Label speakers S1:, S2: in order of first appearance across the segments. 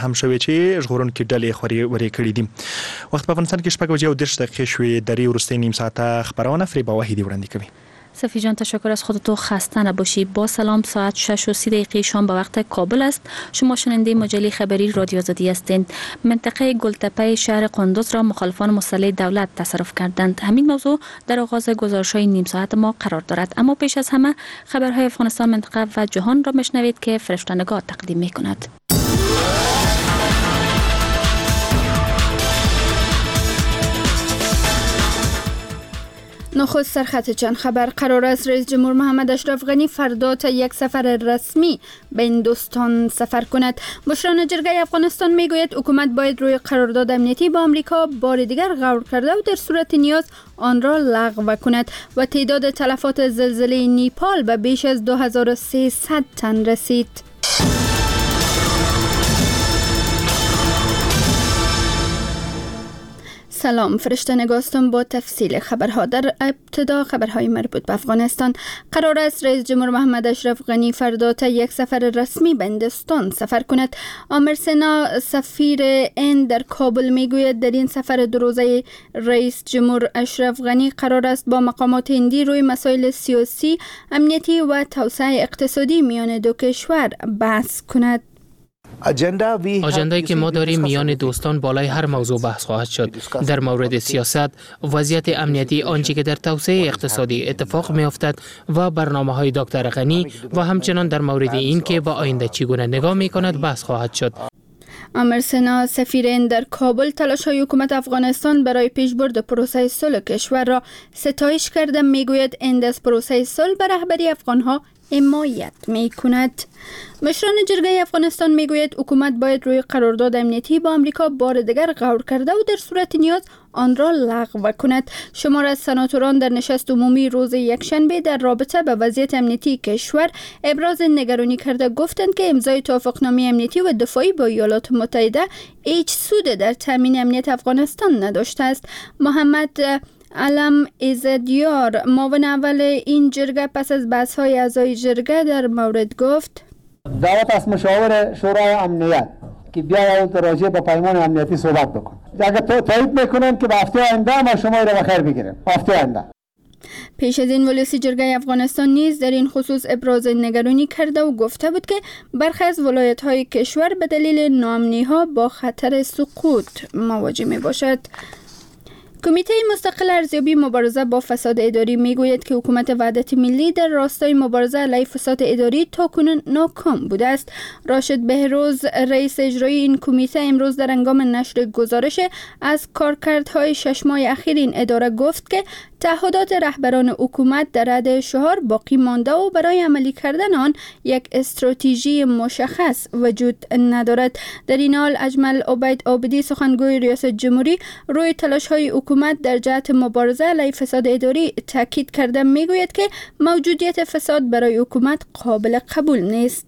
S1: هم شوی چې ژغورونکي ډلې خوري کړي دي. وخت په افغانستان کې 6:10 شوې درې وروستۍ نیم ساعته خبرونه فریبا وحیدی وړاندې کوي.
S2: صفی جان تشکر از خودتو، خسته نباشی. با سلام، ساعت 6:30 شام به وقت کابل است. شما شنونده مجله خبری رادیو آزادی هستید. منطقه گلتپه شهر قندوز را مخالفان مسلح دولت تصرف کردند. همین موضوع در آغاز گزارش‌های نیم ساعت ما قرار دارد، اما پیش از همه خبرهای افغانستان، منطقه و جهان را میشنوید که فرشته‌نگار تقدیم می‌کند.
S3: نخست سرخط چند خبر. قرار است رئیس جمهور محمد اشرف غنی فردا تا یک سفر رسمی به هندوستان سفر کند. مشران جرگه افغانستان میگوید حکومت باید روی قرارداد امنیتی با آمریکا بار دیگر غور کرده و در صورت نیاز آن را لغو کند. و تعداد تلفات زلزله نیپال به بیش از 2300 تن رسید. سلام، فرشته‌نگار هستم با تفصیل خبرها. در ابتدا خبرهای مربوط به افغانستان. قرار است رئیس جمهور محمد اشرف غنی فردا تا یک سفر رسمی به هندوستان سفر کند. عامر سنا سفیر هند در کابل میگوید در این سفر دو روزه رئیس جمهور اشرف غنی قرار است با مقامات هندی روی مسائل سیاسی، امنیتی و توسعه اقتصادی میان دو کشور بحث کند.
S4: آجنده‌ای که ما داریم میان دوستان بالای هر موضوع بحث خواهد شد. در مورد سیاست، وضعیت امنیتی، آنچه که در توسعه اقتصادی اتفاق می‌افتد و برنامه‌های دکتر غنی و همچنان در مورد این که با آینده چگونه نگاه می‌کند بحث خواهد شد.
S3: عامر سنا سفیر هند در کابل تلاش‌های حکومت افغانستان برای پیشبرد پروسه صلح کشور را ستایش کرده. میگوید هند از پروسه صلح به رهبری افغان‌ها حمایت می‌کند. مشران جرگه افغانستان میگوید حکومت باید روی قرارداد امنیتی با آمریکا بار دیگر غور کرده و در صورت نیاز آن را لغو کند. شمار از سناتوران در نشست عمومی روز یکشنبه در رابطه با وضعیت امنیتی کشور ابراز نگرانی کرده گفتند که امضای توافقنامه امنیتی و دفاعی با ایالات متحده هیچ سود در تامین امنیت افغانستان نداشته است. محمد علم ایزدیار معاون اول این جرگه پس از بحث‌های اعضای جرگه در مورد گفت:
S5: دعوت از مشاور شورای امنیت که بیاید راجع به پیمان امنیتی صحبت بکن. اگر تایید میکنن که به هفته آینده ما شما را به خیر بگیریم. هفته آینده.
S3: پیش از این ولایت جرگه افغانستان نیز در این خصوص ابراز نگرانی کرده و گفته بود که برخی از ولایت‌های کشور به دلیل ناامنی‌ها با خطر سقوط مواجه میباشد. کمیته مستقل ارزیابی مبارزه با فساد اداری میگوید که حکومت وحدت ملی در راستای مبارزه علیه فساد اداری تاکنون ناکام بوده است. راشد بهروز رئیس اجرایی این کمیته امروز در هنگام نشر گزارش از کارکردهای 6 ماه اخیر این اداره گفت که تعهدات رهبران حکومت در رده 4 باقی مانده و برای عملی کردن آن یک استراتژی مشخص وجود ندارد. در این حال اجمل عبید عابدی سخنگوی ریاست جمهوری روی تلاش‌های حکومت در جهت مبارزه علیه فساد اداری تاکید کرده میگوید که موجودیت فساد برای حکومت قابل قبول نیست.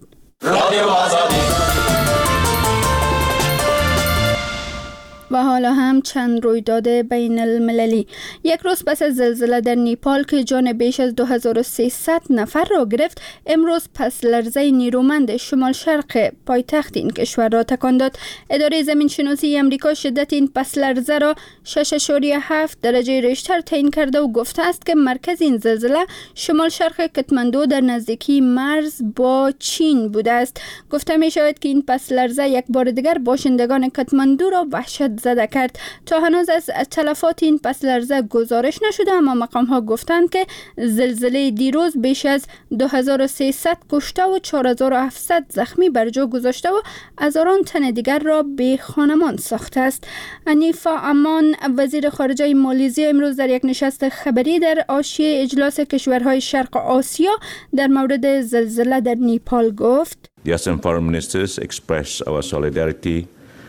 S3: و حالا هم چند رویداد بین المللی. یک روز پس از زلزله در نیپال که جان بیش از 2300 نفر را گرفت، امروز پس لرزه نیرومند شمال شرق پایتخت این کشور را تکان داد. اداره زمین شناسی امریکا شدت این پس لرزه را 6.7 درجه ریشتر تعیین کرده و گفته است که مرکز این زلزله شمال شرق کتمندو در نزدیکی مرز با چین بوده است. گفته می شود که این پس لرزه یک بار دیگر باشندگان کتمندو را وحشت زده کرد. تا هنوز از تلفات این پس لرزه گزارش نشده، اما مقام ها گفتند که زلزله دیروز بیش از 2300 کشته و 4700 زخمی بر جا گذاشته و هزاران تن دیگر را بی خانمان ساخته است. انیفا امان وزیر خارجه مالزی امروز در یک نشست خبری در حاشیه اجلاس کشورهای شرق آسیا در مورد زلزله در نیپال گفت:
S6: The ASEAN foreign ministers express our solidarity.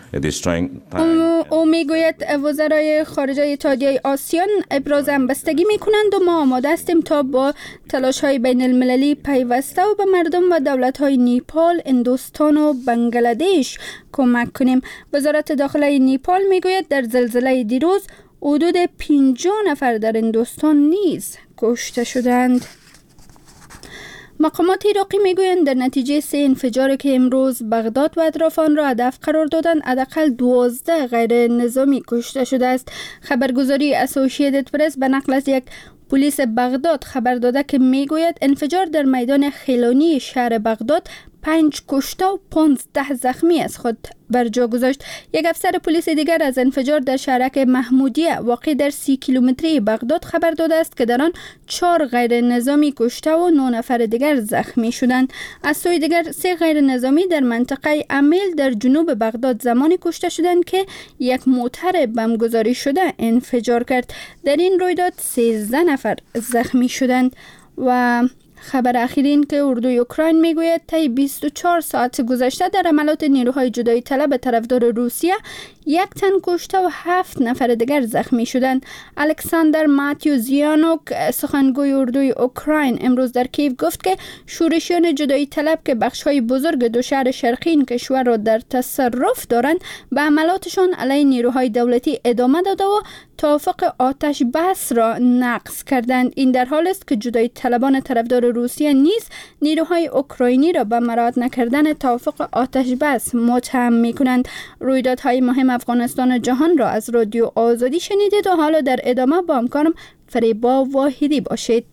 S3: او میگوید وزرای خارجه اتحادیه آسیان ابراز همبستگی میکنند و ما آماده هستیم تا با تلاش های بین المللی پیوسته و به مردم و دولت های نیپال، هندوستان و بنگلادش کمک کنیم. وزارت داخله نیپال میگوید در زلزله دیروز حدود 50 نفر در هندوستان نیز کشته شدند. مقامات عراقی میگویند در نتیجه 3 انفجاری که امروز بغداد و اطراف آن را هدف قرار دادند حداقل 12 غیر نظامی کشته شده است. خبرگزاری اسوسییتد پرس به نقل از یک پلیس بغداد خبر داده که میگوید انفجار در میدان خیلانی شهر بغداد 5 کشته و 15 زخمی از خود بر جا گذاشت. یک افسر پلیس دیگر از انفجار در شهرک محمودیه واقع در 30 کیلومتری بغداد خبر داده است که در آن 4 غیر نظامی کشته و 9 نفر دیگر زخمی شدند. از سوی دیگر 3 غیر نظامی در منطقه امیل در جنوب بغداد زمانی کشته شدند که یک موتر بمبگذاری شده انفجار کرد. در این رویداد 13 نفر زخمی شدند. و خبر اخیرین که اردوی اوکراین میگوید طی 24 ساعت گذشته در حملات نیروهای جدایی طلب طرفدار روسیه 1 تن کشته و 7 نفر دیگر زخمی شدند. الکساندر ماتیوزیانوک سخنگوی اردوی اوکراین امروز در کیف گفت که شورشیان جدایی طلب که بخش‌های بزرگ دو شهر شرقی این کشور را در تصرف دارند به حملاتشان علیه نیروهای دولتی ادامه داده و توافق آتش بس را نقض کردند. این در حال است که جدایی طلبان طرفدار روسیه نیز نیروهای اوکراینی را به مراعات نکردن توافق آتش بس متهم می‌کنند. رویدادهای مهم افغانستان و جهان را از رادیو آزادی شنیدید و حالا در ادامه با همکارم فریبا واحدی باشید.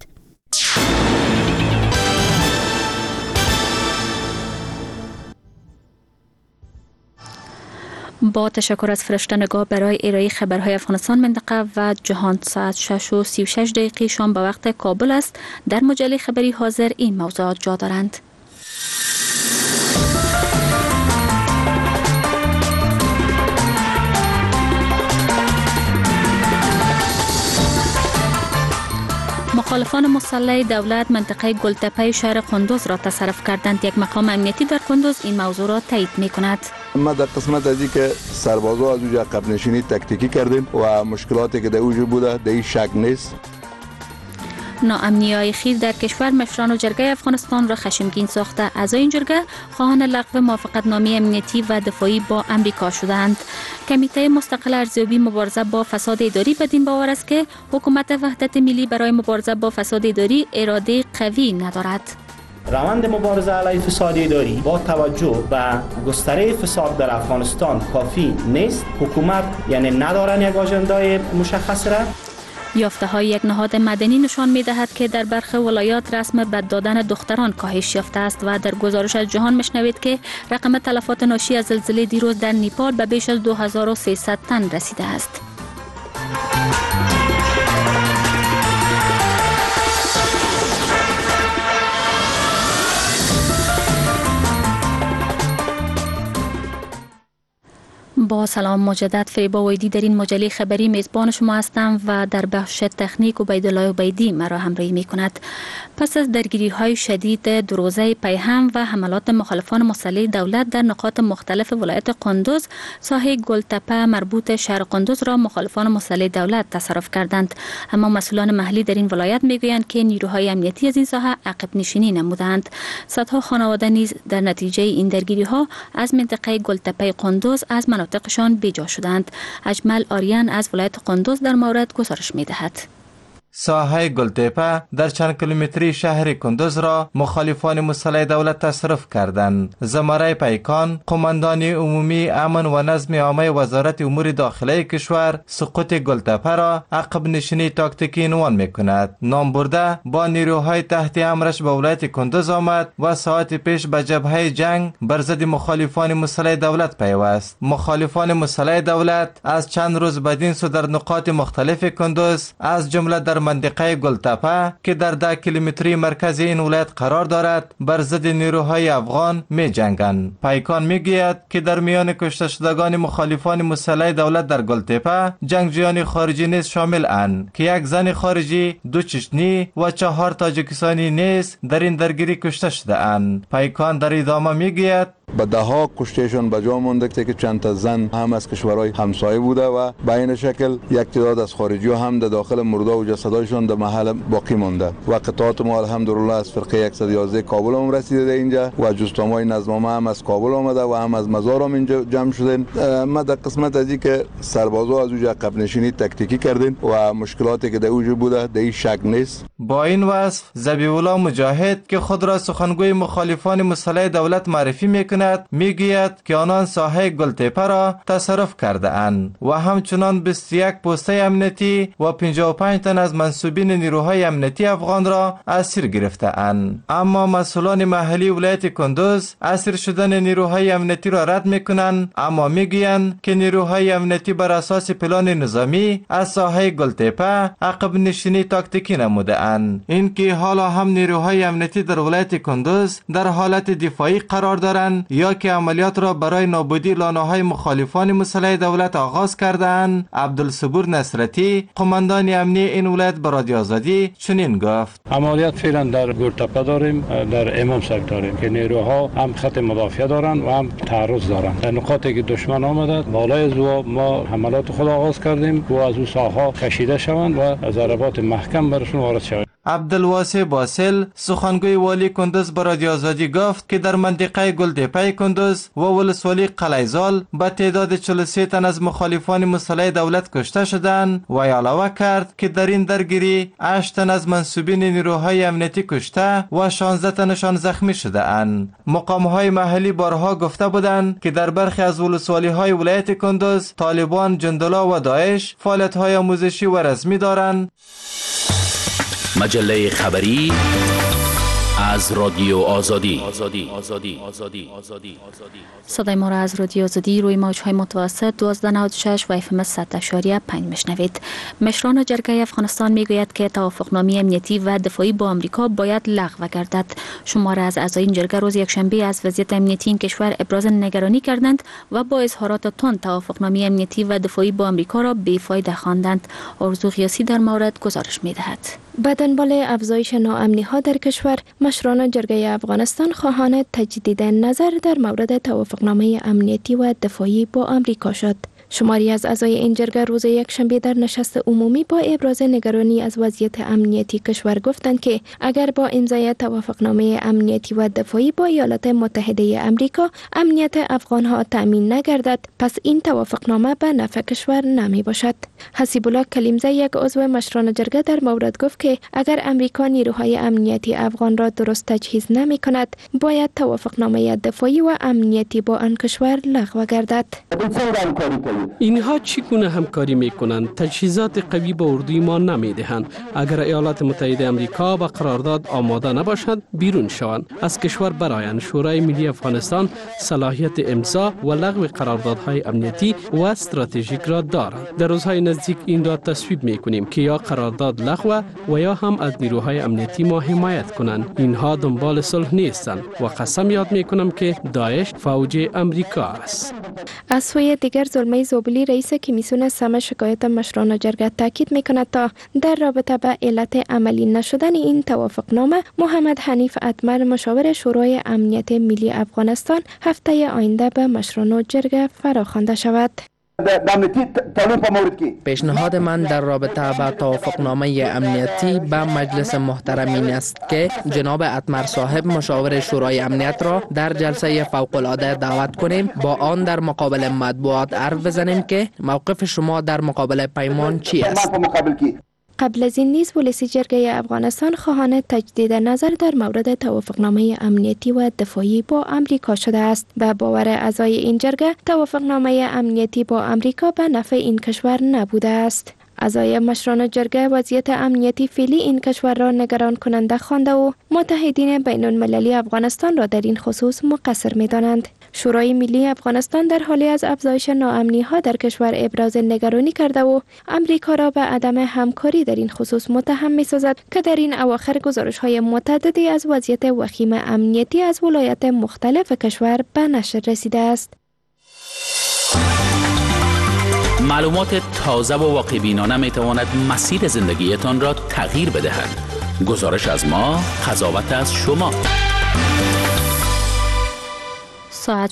S2: با تشکر از فرشته‌نگاه برای ارائه خبرهای افغانستان، منطقه و جهان. ساعت 6:36 شام به وقت کابل است. در مجله خبری حاضر این موضوعات جا دارند. مخالفان مسلح دولت منطقه گلتپه شهر قندوز را تصرف کردند. یک مقام امنیتی در قندوز این موضوع را تایید می کند.
S7: ما در قسمت از که سربازا از اونجا عقب نشینی تکتیکی کردیم و مشکلاتی که در اونجا بوده در این شک نیست.
S2: ناامنی‌های خیز در کشور مشران و جرگه افغانستان را خشمگین ساخته. اعضای این جرگه خواهان لغو موافقتنامه امنیتی و دفاعی با امریکا شدند. کمیته مستقل ارزیابی مبارزه با فساد اداری بدین باور است که حکومت وحدت ملی برای مبارزه با فساد اداری اراده قوی ندارد.
S8: روند مبارزه علیه فساد اداری با توجه به گستره فساد در افغانستان کافی نیست. حکومت یعنی ندارن یک آژندای مشخص را.
S2: یافته های یک نهاد مدنی نشان می دهد که در برخی ولایات رسم بد دادن دختران کاهش یافته است و در گزارش از جهان میشنوید که رقم تلفات ناشی از زلزله دیروز در نیپال به بیش از 2300 تن رسیده است. با سلام مجدد، فریبا ویدی در این مجله خبری میزبان شما هستم و در بخش تکنیک عبیدالله عبیدی مرا همراهی می کند. پس از درگیری های شدید دو روزه پیهم و حملات مخالفان مسلح دولت در نقاط مختلف ولایت قندوز، ساحه گلتپه مربوط شهر قندوز را مخالفان مسلح دولت تصرف کردند. اما مسئولان محلی در این ولایت میگویند که نیروهای امنیتی از این ساحه عقب نشینی نمودند. صدها خانواده نیز در نتیجه این درگیری ها از منطقه گلتپه قندوز از مناطقشان بیجا شدند. اجمل آریان از ولایت قندوز در مورد گزارش می‌دهد.
S9: ساحه گلتپه در چند کیلومتری شهر کندوز را مخالفان مسلح دولت تصرف کردند. زمره پیکان، قماندان عمومی امن و نظم عامه وزارت امور داخلی کشور، سقوط گلتپه را عقب نشینی تاکتیکی عنوان می‌کند. نام برده با نیروهای تحت امرش به ولایت کندوز آمد و ساعت پیش به جبهه جنگ بر ضد مخالفان مسلح دولت پیوست. مخالفان مسلح دولت از چند روز بدین سو در نقاط مختلف کندوز از جمله در منطقه گلتپه که در 10 کیلومتری مرکز این ولایت قرار دارد بر ضد نیروهای افغان می جنگند. پیکان می گوید که در میان کشته شدگان مخالفان مسلح دولت در گلتپه جنگجویان خارجی نیز شامل اند که یک زن خارجی، 2 چچنی و 4 تاجیکستانی نیز در این درگیری کشته شده اند. پیکان در ادامه می گوید
S7: به دهها کشتهشان به جا مانده که چند تا زن هم از کشورهای همسایه بوده و به این شکل یک تعداد از خارجی هم در داخل مرده و جسدایشان در محل باقی مانده و قطعات ما الحمدلله از فرقه 111 کابل هم رسیده اینجا و جثمان‌های نظامه هم از کابل آمده و هم از مزار هم اینجا جمع شدن. ما در قسمت از که سربازا از اونجا عقب نشینی تکتیکی کردن و مشکلاتی که در اونجا بوده در این شک نیست.
S9: با این وصف ذبیح الله مجاهد که خود را سخنگوی مخالفان مسلح دولت معرفی میکند میگوید که آنان ساحه گلتپه را تصرف کرده اند و همچنان 21 پسته امنیتی و 55 تن از منصوبین نیروهای امنیتی افغان را اسیر گرفته اند. اما مسئولان محلی ولایت کندوز اسیر شدن نیروهای امنیتی را رد میکنند، اما میگویند که نیروهای امنیتی بر اساس پلان نظامی از ساحه گلتپه عقب نشینی تاکتیکی نموده اند. اینکه حالا هم نیروهای امنیتی در ولایت کندوز در حالت دفاعی قرار دارند یا که عملیات را برای نابودی لانه‌های مخالفان مسلح دولت آغاز کردند، عبدالصبور نصرتی قماندان امنی این ولایت به رادیو آزادی چنین گفت:
S10: عملیات فعلا در گلتپه داریم، در امام سک داریم که نیروها هم خط مدافع دارند و هم تعرض دارند. در نقاطی که دشمن آمده بالای زوا ما حملات خود آغاز کردیم و از او ساحه کشیده شوند و ضربات محکم برشون وارد شود.
S9: عبدالواسع باسل سخنگوی والی کندوز به رادیو آزادی گفت که در منطقه گلتپه کندوز و ولسوالی قلیزال به تعداد 43 تن از مخالفان مسلح دولت کشته شدند و علاوه کرد که در این درگیری 8 تن از منصوبین نیروهای امنیتی کشته و 16 تنشان زخمی شده اند. مقامهای محلی بارها گفته بودند که در برخی از ولسوالی های ولایت کندوز طالبان، جندلا و داعش فعالیت های آموزشی و رسمی دارند.
S11: مجله خبری از رادیو آزادی.
S2: صدای ما را از رادیو آزادی روی موج‌های متوسط 1296 و FM 100.5 میشنوید. مشران جرگه افغانستان میگوید که توافقنامه امنیتی و دفاعی با آمریکا باید لغو گردد. شمار از اعضای این جرگه روز یکشنبه از وضعیت امنیتی این کشور ابراز نگرانی کردند و با اظهارات تند توافقنامه امنیتی و دفاعی با آمریکا را بی‌فایده خواندند. آرزو غیاثی در مورد گزارش می‌دهد.
S12: به دنبال افزایش ناامنی‌ها در کشور، مشران جرگه افغانستان خواهان تجدید نظر در مورد توافقنامه امنیتی و دفاعی با آمریکا شد. شماری از اعضای این جرگه روز یکشنبه در نشست عمومی با ابراز نگرانی از وضعیت امنیتی کشور گفتند که اگر با امضای توافقنامه امنیتی و دفاعی با ایالات متحده آمریکا امنیت افغانها تأمین نگردد، پس این توافقنامه به نفع کشور نمی باشد. حسیب الله کلیمزه، یک عضو مشران جرگه، در مورد گفت که اگر امریکا نیروهای امنیتی افغان را درست تجهیز نمی کند، باید توافقنامه دفاعی و امنیتی با آن کشور لغو گردد.
S13: اینها چگونه همکاری میکنند؟ تجهیزات قوی به اردوی ما نمیدهند. اگر ایالات متحده آمریکا با قرارداد آماده نباشند، بیرون شوند، از کشور برآیند. شورای ملی افغانستان صلاحیت امضا و لغو قراردادهای امنیتی و استراتژیک را دارد. در روزهای نزدیک این را تصویب میکنیم که یا قرارداد لغو و یا هم از نیروهای امنیتی ما حمایت کنند. اینها دنبال صلح نیستند و قسم یاد میکنم که داعش فوج امریکا است.
S12: از سوی دیگر زلمه زوبلی، رئیس کمیسیون سم شکایت مشران جرگه، تاکید میکند تا در رابطه با علت عملی نشدن این توافقنامه، محمد حنیف اتمر، مشاور شورای امنیت ملی افغانستان، هفته آینده به مشران جرگه فراخوانده شود.
S14: پیشنهاد من در رابطه با توافقنامه امنیتی به مجلس محترم این است که جناب اتمر صاحب، مشاور شورای امنیت را در جلسه فوق العاده دعوت کنیم، با آن در مقابل مطبوعات حرف بزنیم که موقف شما در مقابل پیمان چی است.
S12: قبل از این نیز ولسی جرگه افغانستان خواهان تجدید نظر در مورد توافقنامه امنیتی و دفاعی با آمریکا شده است. به باور اعضای این جرگه، توافقنامه امنیتی با آمریکا به نفع این کشور نبوده است. اعضای مشران جرگه وضعیت امنیتی فعلی این کشور را نگران کننده خوانده و متحدین بین المللی افغانستان را در این خصوص مقصر می‌دانند. شورای ملی افغانستان در حالی از افزایش ناامنی‌ها در کشور ابراز نگرانی کرده و امریکا را به عدم همکاری در این خصوص متهم می‌سازد که در این اواخر گزارش‌های متعددی از وضعیت وخیم امنیتی از ولایات مختلف کشور به نشر رسیده است.
S11: معلومات تازه و واقع‌بینانه می‌تواند مسیر زندگیتان را تغییر بدهد. گزارش از ما، قضاوت از شما.
S2: ساعت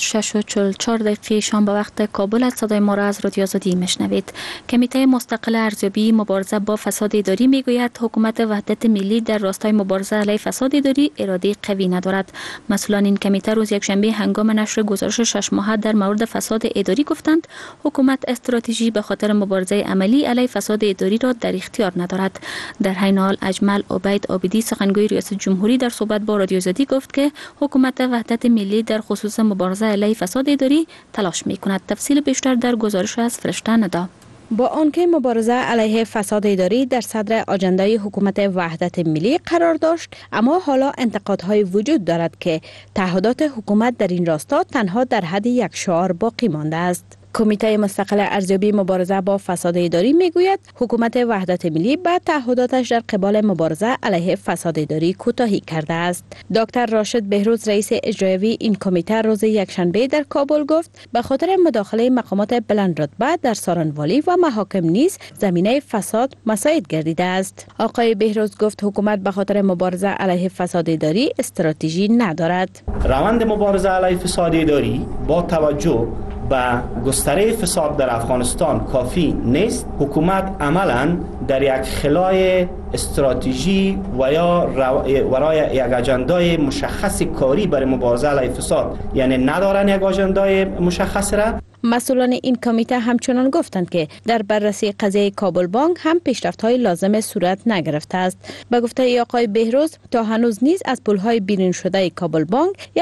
S2: 6:44 شام به وقت کابل از صدای ما را از رادیو آزادی میشنوید. کمیته مستقل ارزیابی مبارزه با فساد اداری میگوید حکومت وحدت ملی در راستای مبارزه علیه فساد اداری اراده قوی ندارد. مسئولان این کمیته روز یکشنبه هنگام نشر گزارش 6 ماهه در مورد فساد اداری گفتند حکومت استراتژی به خاطر مبارزه عملی علیه فساد اداری را در اختیار ندارد. در حین حال اجمل عبید عابدی سخنگوی ریاست جمهوری در صحبت با رادیو آزادی گفت که حکومت وحدت ملی در خصوص مبارزه علیه فساد اداری تلاش می‌کند. تفصیل بیشتر در گزارش از فرشته ندا.
S15: با آنکه مبارزه علیه فساد اداری در صدر آجندای حکومت وحدت ملی قرار داشت، اما حالا انتقادهای وجود دارد که تعهدات حکومت در این راستا تنها در حد یک شعار باقی مانده است. کمیته مستقل ارزیابی مبارزه با فساد اداری میگوید حکومت وحدت ملی با تعهداتش در قبال مبارزه علیه فساد اداری کوتاهی کرده است. دکتر راشد بهروز رئیس اجرایی این کمیته روز یکشنبه در کابل گفت به خاطر مداخله مقامات بلند رتبه در سارنوالی و محاکم نیز زمینه فساد مساعد گردیده است. آقای بهروز گفت حکومت به خاطر مبارزه علیه فساد اداری استراتژی ندارد.
S8: روند مبارزه علیه فساد اداری با توجه و گستره فساد در افغانستان کافی نیست. حکومت عملاً در یک خلای استراتژی و یا ورای یک اجندای مشخص کاری برای مبارزه علیه فساد، یعنی ندارن یک اجندای مشخص را.
S15: مسئولان این کمیته همچنان گفتند که در بررسی قضیه کابل بانک هم پیشرفت‌های لازم صورت نگرفته است. به گفته آقای بهروز تا هنوز نیز از پول‌های بیرون شده کابل بانک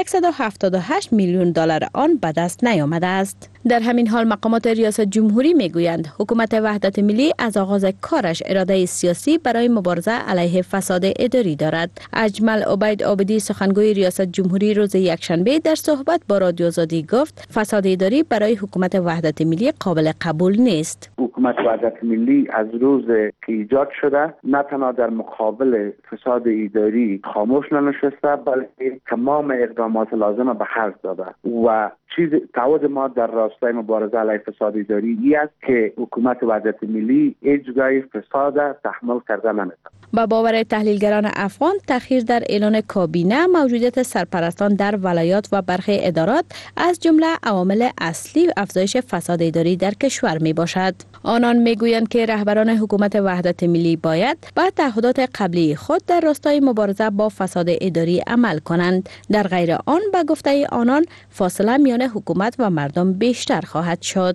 S15: 178 میلیون دلار آن به دست نیامده است. در همین حال مقامات ریاست جمهوری میگویند حکومت وحدت ملی از آغاز کارش اراده سیاسی برای مبارزه علیه فساد اداری دارد. اجمل عبید عابدی سخنگوی ریاست جمهوری روز یکشنبه در صحبت با رادیو آزادی گفت فساد اداری برای حکومت وحدت ملی قابل قبول نیست.
S16: حکومت وحدت ملی از روز که ایجاد شده نه تنها در مقابل فساد اداری خاموش ننشسته، بلکه تمام اقدامات لازم به خرج داده و تعهد ما در راستای مبارزه علیه فساد اداری این است که حکومت وحدت ملی اجرای فساد تحمل کرده نمی‌تواند.
S15: با باور تحلیلگران افغان تأخیر در اعلان کابینه موجودیت سرپرستان در ولایات و برخی ادارات از جمله عوامل اصلی افزایش فساد اداری در کشور می باشد. آنان میگویند که رهبران حکومت وحدت ملی باید با تعهدات قبلی خود در راستای مبارزه با فساد اداری عمل کنند. در غیر آن به گفته آنان فاصله میان حکومت و مردم بیشتر خواهد شد.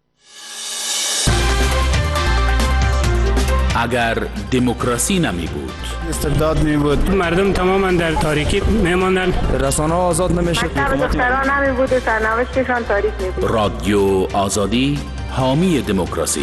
S11: اگر دموکراسی نمی بود،
S17: استبداد می بود، مردم تماما در تاریکی می ماندن، رسانه آزاد نمی شد،
S18: دختران نمی بود، سرنوشتشان تاریک می بود.
S11: رادیو آزادی حامی دموکراسی.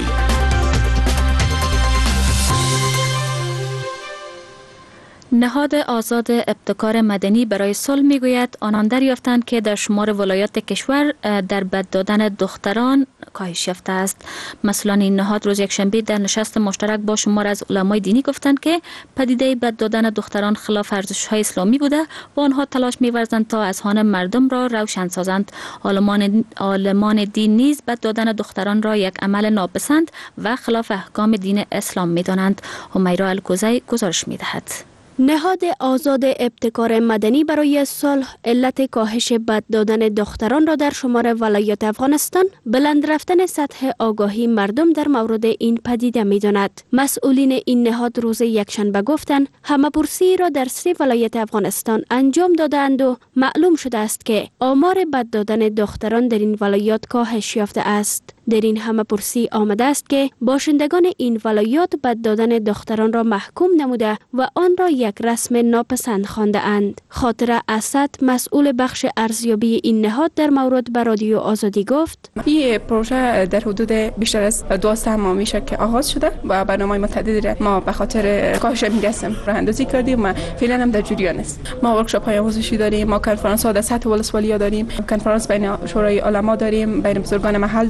S2: نهاد آزاد ابتکار مدنی برای صلح میگوید آنان دریافتند که در شمار ولایات کشور در بد دادن دختران کاهش یافته است. مسئولان این نهاد روز یکشنبه در نشست مشترک با شمار از علمای دینی گفتند که پدیده بد دادن دختران خلاف ارزش‌های اسلامی بوده و آنها تلاش می‌ورزند تا اذهان مردم را روشن سازند. عالمان دین نیز بد دادن دختران را یک عمل ناپسند و خلاف احکام دین اسلام می‌دانند. همیرا الکوزی گزارش می‌دهد.
S19: نهاد آزاد ابتکار مدنی برای صلح علت کاهش بد دادن دختران را در شمار ولایات افغانستان بلند رفتن سطح آگاهی مردم در مورد این پدیده می داند. مسئولین این نهاد روز یکشنبه گفتند همه‌پرسی را در 3 ولایت افغانستان انجام دادند و معلوم شده است که آمار بد دادن دختران در این ولایات کاهش یافته است. در این همه‌پرسی آمده است که باشندگان این ولایات بد دادن دختران را محکوم نموده و آن را یک رسم ناپسند خوانده اند. خاطر اسد مسئول بخش ارزیابی این نهاد در مورد به رادیو آزادی گفت
S20: این پروژه در حدود بیشتر از 12 ماه میشه که آغاز شده و برنامه متعددی ما به خاطر کاهش این قسم راه اندازی کردیم و فعلا هم در جریان است. ما ورکشاپ های آموزشی داریم، ما کنفرانس ها در سطح ولسوالی داریم، کنفرانس بین شورای علما داریم، بین بزرگان محل داریم و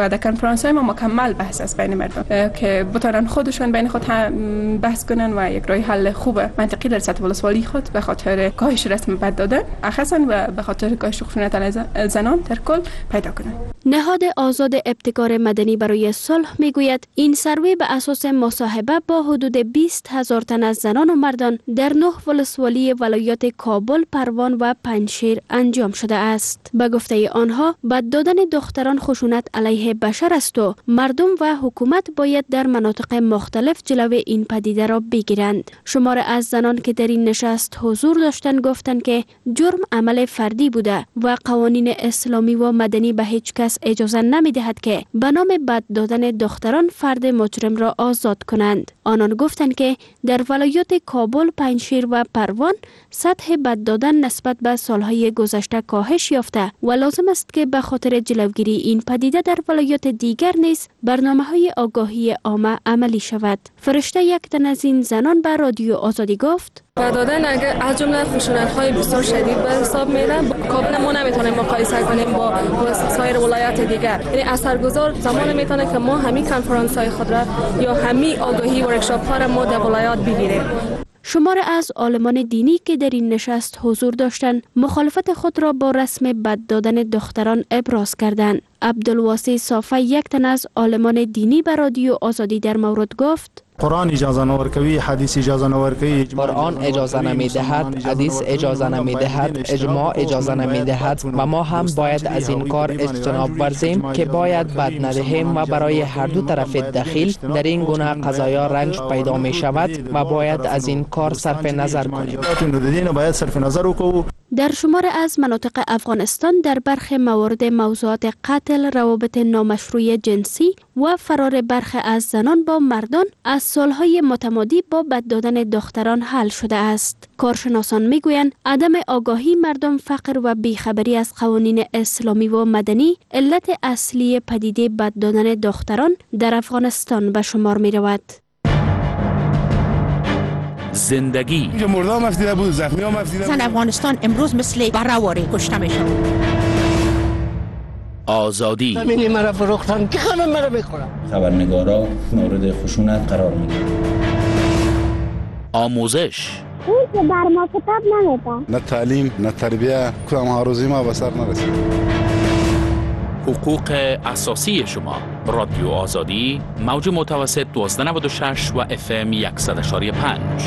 S20: و در کنفرانس های ما مکمل بحث است بین مردم که بتونن خودشون بین خود بحث کنن و یک راه حل خوب منطقی در سطح ولسوالی خود به خاطر کاهش رسم بد دادن اخصا و به خاطر کاهش خشونت علیه زنان در کل پیدا کنن.
S19: نهاد آزاد ابتکار مدنی برای صلح میگوید این سروی به اساس مصاحبه با حدود 20,000 تن از زنان و مردان در 9 ولسوالی ولایات کابل، پروان و پنجشیر انجام شده است. به گفته آنها بد دادن دختران خشونت علیه بشر است و مردم و حکومت باید در مناطق مختلف جلوی این پدیده را بگیرند. شمار از زنان که در این نشست حضور داشتند گفتند که جرم عمل فردی بوده و قوانین اسلامی و مدنی به هیچ کس اجازه نمی دهد که به نام بد دادن دختران فرد مجرم را آزاد کنند. آنان گفتند که در ولایات کابل، پنجشیر و پروان سطح بد دادن نسبت به سالهای گذشته کاهش یافته و لازم است که به خاطر جلوگیری این پدیده در ولایات دیگر نیز برنامه‌های آگاهی عامه عملی شود. فرشته یک تن از این زنان به رادیو آزادی گفت:
S21: بد دادن اگر از جمله خشونت‌های بسیار شدید به حساب میره، کابل ما نمیتونیم مقایسه کنیم با سایر ولایات دیگر. یعنی اثرگذار زمان میتونه که ما همین کنفرانس‌های خود را یا همین آگاهی ورکشاپ‌ها را ما در ولایات بگیریم.
S19: شمار از عالمان دینی که در این نشست حضور داشتند مخالفت خود را با رسم بد دادن دختران ابراز کردند. عبدالواسی صافی یک تن از عالمان دینی به رادیو آزادی در مورد گفت:
S22: قرآن اجازه نورکوی، حدیث اجازه نورکوی،
S14: قرآن اجازه نمیدهد، حدیث اجازه نمیدهد، اجماع اجازه نمیدهد و ما هم باید از این کار اجتناب ورزیم که باید بد ندهیم و برای هر دو طرف دخیل در این گونه قضایا رنج پیدا می شود و باید از این کار صرف نظر کنیم.
S19: در شمار از مناطق افغانستان در برخی موارد موضوعات قتل، روابط نامشروع جنسی و فرار برخی از زنان با مردان از سالهای متمادی با بد دادن دختران حل شده است. کارشناسان میگویند عدم آگاهی مردم، فقر و بیخبری از قوانین اسلامی و مدنی علت اصلی پدیده بد دادن دختران در افغانستان به شمار می رود.
S11: زندگی
S23: زن افغانستان امروز مثل بره‌واره کشته میشه.
S11: آزادی
S23: زمین مرا فروختن که خانم مرا میخورن.
S24: خبرنگارا مورد خشونت قرار میگیرن.
S11: آموزش
S25: اون که بر ما کتاب نمیده.
S7: نه تعلیم نه تربیه کدام هاروزی ما به سر نرسید.
S11: حقوق اساسی شما. رادیو آزادی، موج متوسط 1296 و FM 100.5.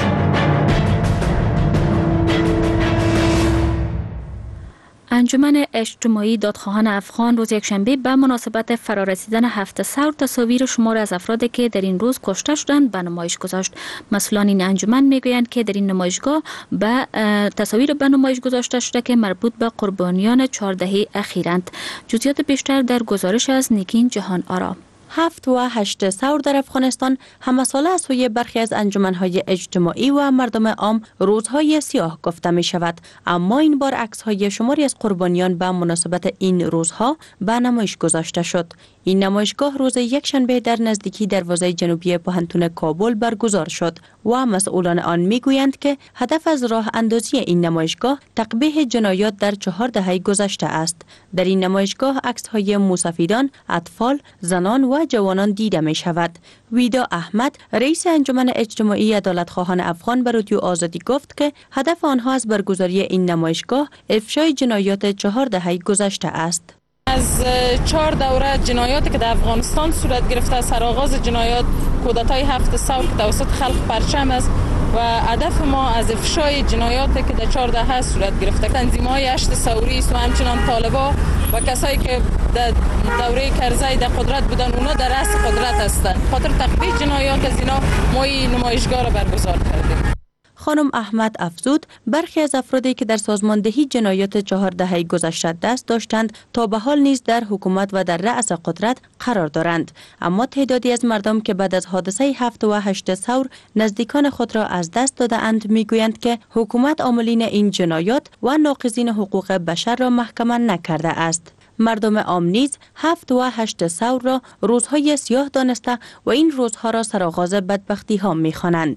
S2: انجمن اجتماعی دادخواهان افغان روز یکشنبه به مناسبت فرارسیدن 7 ثور تصاویر شمار از افرادی که در این روز کشته شدند به نمایش گذاشت. مسئولان این انجمن میگویند که در این نمایشگاه به تصاویر به نمایش گذاشته شده که مربوط به قربانیان 4 دهه اخیرند. جزئیات بیشتر در گزارش از نگین جهان آرا.
S26: 7 و 8 ثور در افغانستان همه ساله از سوی برخی از انجمن‌های اجتماعی و مردم عام روزهای سیاه گفته می شود، اما این بار عکس‌های شماری از قربانیان به مناسبت این روزها به نمایش گذاشته شد. این نمایشگاه روز یکشنبه در نزدیکی دروازه جنوبی پوهنتون کابل برگزار شد و مسئولان آن میگویند که هدف از راه اندازی این نمایشگاه تقبیح جنایات در 4 دهه گذشته است. در این نمایشگاه عکس‌های موسفیدان، اطفال، زنان و جوانان دیده می شود. ویدا احمد، رئیس انجمن اجتماعی عدالتخواهان افغان به رادیو آزادی گفت که هدف آنها از برگزاری این نمایشگاه افشای جنایات 4 دهه گذشته است.
S27: از 4 دوره جنایاتی که در افغانستان صورت گرفته، سرآغاز جنایات کودتای 7 ثور که توسط خلق پرچم است و هدف ما از افشای جنایاتی که در 4 دهه صورت گرفته. تنظیم‌های 8 ثوری و همچنان طالبان و کسایی که در دوره کرزی در قدرت بودن، اونا در رأس قدرت هستند. خاطر تقبیح جنایات از اینا ما این نمایشگاه را برگزار کردیم.
S26: خانم احمد افزود برخی از افرادی که در سازماندهی جنایات 4 دهه گذشته دست داشتند تا به حال نیز در حکومت و در رأس قدرت قرار دارند، اما تعدادی از مردم که بعد از حادثه 7 و 8 ثور نزدیکان خود را از دست داده اند میگویند که حکومت عاملین این جنایات و ناقضین حقوق بشر را محکمه نکرده است. مردم عام نیز 7 و 8 ثور را روزهای سیاه دانسته و این روزها را سرآغاز بدبختی ها می‌خوانند.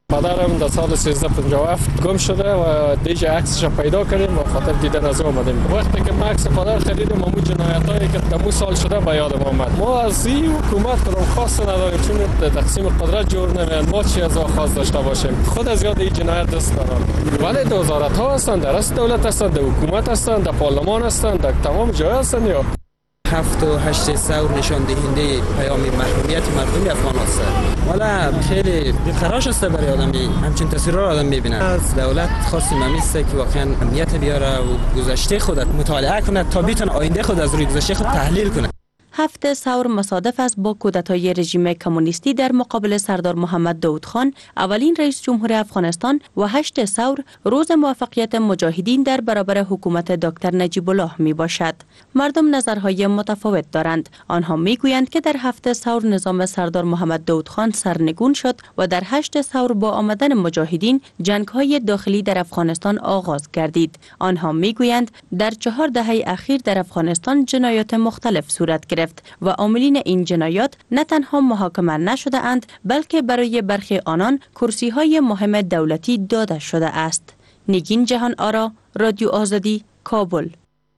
S17: پدرم در سال 1357 گم شده و دیگه عکسش پیدا کردیم و خاطر دیدن از او آمدیم. وقتی که ما عکس پدر خریدیم همون جنایتایی که در سال شده به یادم آمد. ما از این حکومت کدام خواست نداریم چون تقسیم قدرت جور نمیان. ما چی از خواست داشته باشیم؟ خود از یاد این جنایت دست دارن. ولی در وزارت ها هستند، در رئیس دولت هستند، در حکومت هستند، در پارلمان هستند، در تمام جای هستند. یا
S1: 7 و 8 ثور نشان دهنده پیام محرومیت مردم افغان است. ولی خیلی دلخراش است برای آدمی همچین تصویرها را آدم میبینه. از دولت خواستیم همیشه که واقعا امنیت بیاره و گذشته خودت مطالعه کنه تا بتونه آینده خود از روی گذشته خود تحلیل کنه.
S26: 7 ثور مصادف است با کودتای رژیم کمونیستی در مقابل سردار محمد داود خان، اولین رئیس جمهور افغانستان، و 8 ثور روز موفقیت مجاهدین در برابر حکومت دکتر نجیب الله می باشد. مردم نظرهای متفاوت دارند. آنها می گویند که در 7 ثور نظام سردار محمد داود خان سرنگون شد و در 8 ثور با آمدن مجاهدین جنگ‌های داخلی در افغانستان آغاز گردید. آنها می گویند در 4 دهه اخیر در افغانستان جنایات مختلف صورت گرفت و عاملین این جنایات نه تنها محاکمه نشده اند بلکه برای برخی آنان کرسی های مهم دولتی داده شده است. نگین جهان آرا، رادیو آزادی، کابل.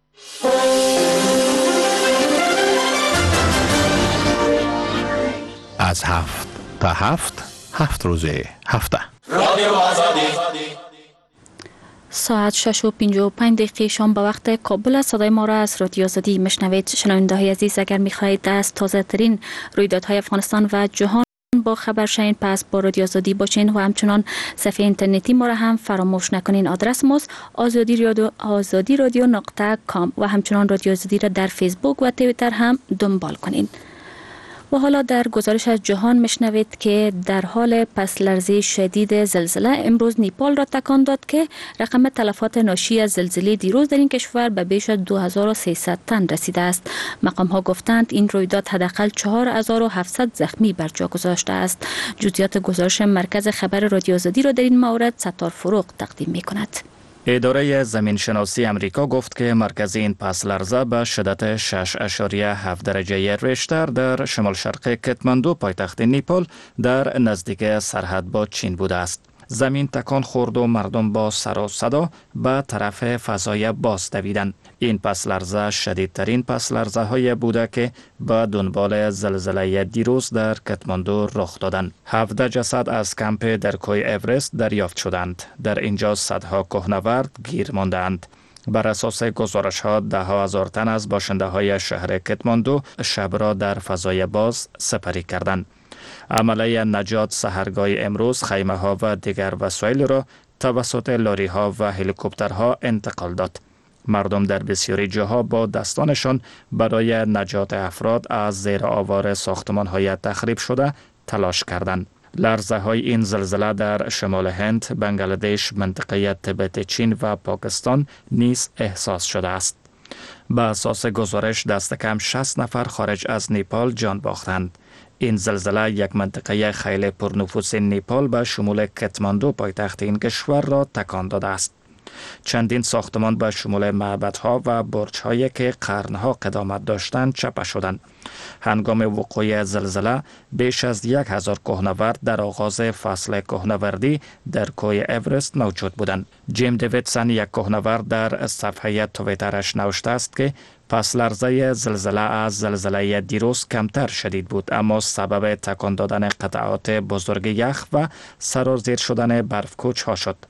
S3: از 7 تا 7 روزه هفته
S11: رادیو آزادی.
S2: ساعت 6:55 شام به وقت کابل است. صدای ما را از رادیو آزادی میشنوید. شنونده های عزیز، اگر میخواهید از تازه ترین رویدادهای افغانستان و جهان با خبر شین، پس با رادیو آزادی باشین و همچنان صفحه اینترنتی ما را هم فراموش نکنین. آدرس ماست azadi.radio.com و همچنان رادیو آزادی را در فیسبوک و توییتر هم دنبال کنین. و حالا در گزارش از جهان میشنوید که در حال پس لرزه شدید زلزله امروز نیپال را تکان داد که رقم تلفات ناشی از زلزله دیروز در این کشور به بیش از 2300 تن رسیده است. مقام ها گفتند این رویداد حداقل 4700 زخمی بر جا گذاشته است. جزئیات گزارش مرکز خبر رادیو آزادی را در این مورد ستار فروغ تقدیم می کند.
S4: اداره زمین شناسی امریکا گفت که مرکز این پس لرزه به شدت 6.7 درجه ریشتر در شمال شرق کتماندو پایتخت نیپال در نزدیک سرحد با چین بوده است. زمین تکان خورد و مردم با سر و صدا به طرف فضای باز دویدند. این پس لرزه شدیدترین پس لرزه های بوده که به دنبال زلزله دیروز در کتماندو رخ دادند. 17 جسد از کمپ در کوه اورست دریافت شدند. در اینجا صدها کوهنورد گیر ماندند. بر اساس گزارش ها 10,000 تن از باشنده های شهر کتماندو شب را در فضای باز سپری کردند. عملیه نجات سحرگاه امروز خیمه ها و دیگر وسایل را توسط لاری ها و هلیکوپترها انتقال داد. مردم در بسیاری جاها با دستانشان برای نجات افراد از زیر آوار ساختمان های تخریب شده تلاش کردند. لرزه های این زلزله در شمال هند، بنگلادش، منطقه تبت چین و پاکستان نیز احساس شده است. به اساس گزارش دست کم 60 نفر خارج از نیپال جان باختند. این زلزله یک منطقه خیلی پرنفوذ نیپال به شمول کتماندو پایتخت این کشور را تکان داده است. چندین ساختمان به شمول معبدها و برج‌هایی که قرنها قدامت داشتند چپه شدند. هنگام وقوع زلزله بیش از 1000 کوهنورد در آغاز فصل کوهنوردی در کوه اورست موجود بودند. جیم دیویدسون، یک کوهنورد، در صفحه توییترش نوشته است که پس لرزه زلزله از زلزله دیروز کمتر شدید بود، اما سبب تکان دادن قطعات بزرگ یخ و سرازیر شدن برفکوچ ها شد.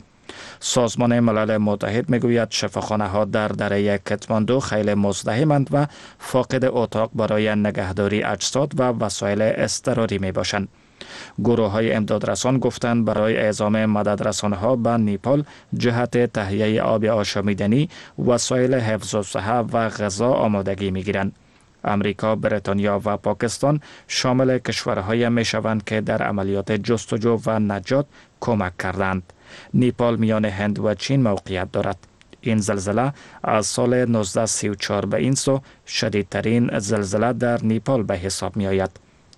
S4: سازمان ملل متحد میگوید شفاخانه ها در دره کتماندو خیلی مزدحمند و فاقد اتاق برای نگهداری اجساد و وسایل اضطراری می باشند. گروه های امدادرسان گفتند برای اعزام مددرسان ها به نیپال جهت تهیه آب آشامیدنی، وسایل حفظ الصحه و غذا آمادگی می گیرند. امریکا، بریتانیا و پاکستان شامل کشورهای می شوند که در عملیات جستجو و نجات کمک کردند. نیپال میان هند و چین موقعیت دارد. این زلزله از سال 1934 به این سو شدیدترین زلزله در نیپال به حساب می آید.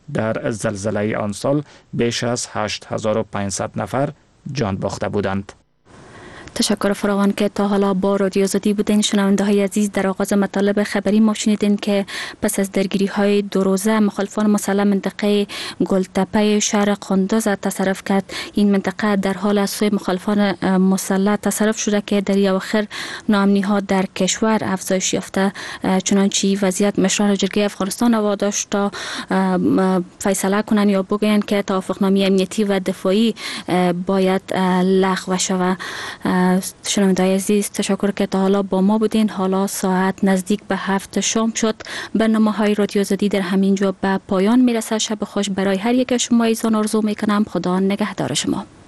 S4: در زلزله آن سال بیش از 8500 نفر جان باخته بودند.
S2: تشکر فراوان که تا حالا با رادیو آزادی بودین. شنونده های عزیز، در آغاز مطالب خبری ما شنیدین که پس از درگیری های 2 روزه مخالفان مسلح منطقه گلتپه شهر قندوز تصرف کرد. این منطقه در حال از سوی مخالفان مسلح تصرف شده که در اواخر ناامنی ها در کشور افزایش یافته. چنانچه وضعیت مشران جرگه افغانستان واداشت تا فیصله کنن یا بگوین که توافقنامه امنیتی و دفاعی باید لغو شود. شنونده‌های عزیز، تشکر که تا حالا با ما بودین. حالا ساعت نزدیک به 7 شام شد. برنامه‌های رادیو آزادی در همین جا به پایان میرسه. شب خوش برای هر یک شما ایزان آرزو میکنم. خدا نگهدار شما.